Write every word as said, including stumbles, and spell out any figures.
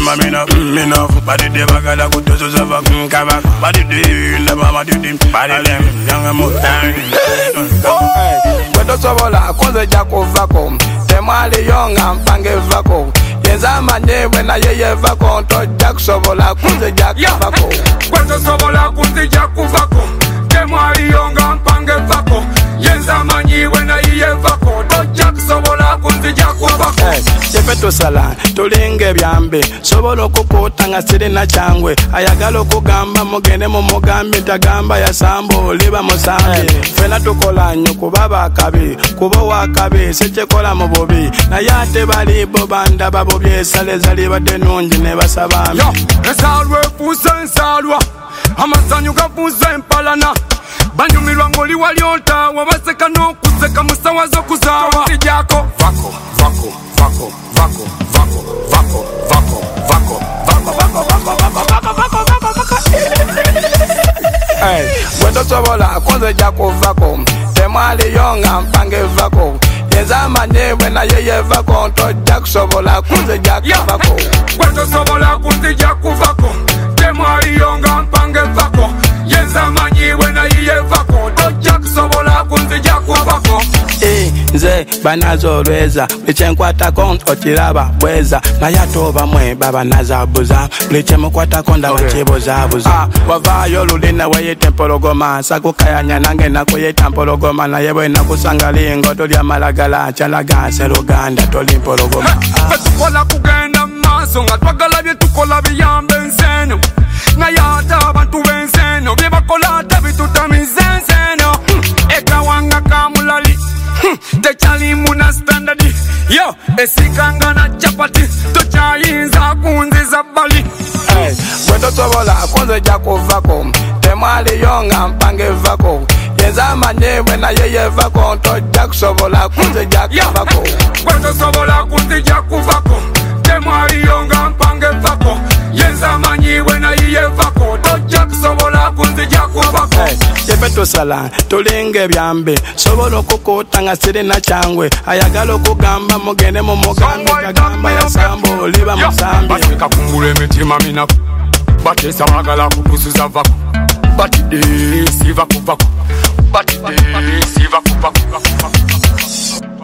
mitima mina mina body de bagala kutozo zava kaba body de na mama de body dem yanga mo Kweto sobola konze jako vako temale yonga mpange vako yenza manye wena yeye vako to jak sobola konze jak vako Kweto sobola konze jako vako temale yonga mpange vako yenza manye wena yeye vako to jak sobola konze jako vako Chepeto sala tulinge byambe sobola okukutanga siri na changwe ayagala okugamba mugende mu mugambi tagamba ya sambo liba musambi fena tukola nnyo kuba bakabi kuba wakabi sechekola mu bubi naye ate balibo banda babo byesale zali badde nungi ne basabambi ensalwa efuuse ensalwa amasanyu gafuuse empalana banyumirwa ng'oli wali ontawa baseka n'okuseka musawa z'okuzaawa tijako vako vako vako vako vako vako vako vako vako vako vako vako vako vako vako Hey, kweto sobola konze jako vako temale yonga mpange vako yenza manye wena yeye vako to jak sobola konze jak vako Kweto sobola konze jako vako temale yonga mpange vako yenza manye wena yeye vako to jak sobola konze jako vako Eh, nze banazo lweza Lichenkwata konto chiraba bweza Nayatoba mwe baba nazabuza Lichemukwata konda wachibuza buza ah, wavayo lulina weye tempologoma Sakukayanya nange na kuye tempologoma Na yewe na kusanga lingo Tulia malagala chalaga seruganda Toli mpologoma ah. Fetukola kugenda maso Nga twagala bye tukola biyambe nseno Na yata abantu benseno Bye bakola tabi tutamize nseno hmm. Eka wanga kamulali Techali muna standard yo esikanga na chapati tochayinza kunziza bali hey, kweto sobola konze jako vako temale yonga mpange vako yenza manye wena yeye vako to jak sobola konze jak vako kweto sobola konze jako vako temale yonga mpange vako yenza manye wena yeye vako to jak sobola konze jako vako hey, Chepeto sala tulinge byambe sobola okukutanga siri na changwe ayagala okugamba mugende mu mugambi tagamba ya sambo liba musambi basika kumbula emitima minaku batesa bagala kukusuza vako batide siva kuvako batide siva kuvako